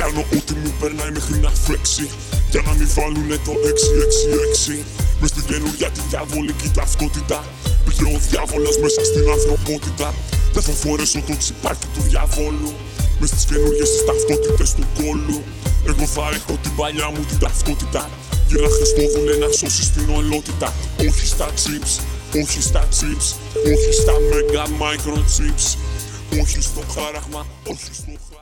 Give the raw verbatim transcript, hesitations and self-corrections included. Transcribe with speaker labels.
Speaker 1: κάνω ό,τι μου περνάει μέχρι να φέξει. Για να μην βάλουνε το έξι έξι έξι. Μες στην καινούργια τη διαβολική ταυτότητα. Πήγε ο διάβολος μέσα στην ανθρωπότητα. Δεν θα φορέσω το τσιπάκι του διαβόλου. Μες στις καινούργιες τις ταυτότητες του κόλου. Εγώ θα έχω την παλιά μου την ταυτότητα. Για να Χριστόδουλε να σώσεις την ολότητα. Όχι στα chips, όχι στα chips, όχι στα mega microchips. Όχι στο χάραγμα, όχι στο χάραγμα.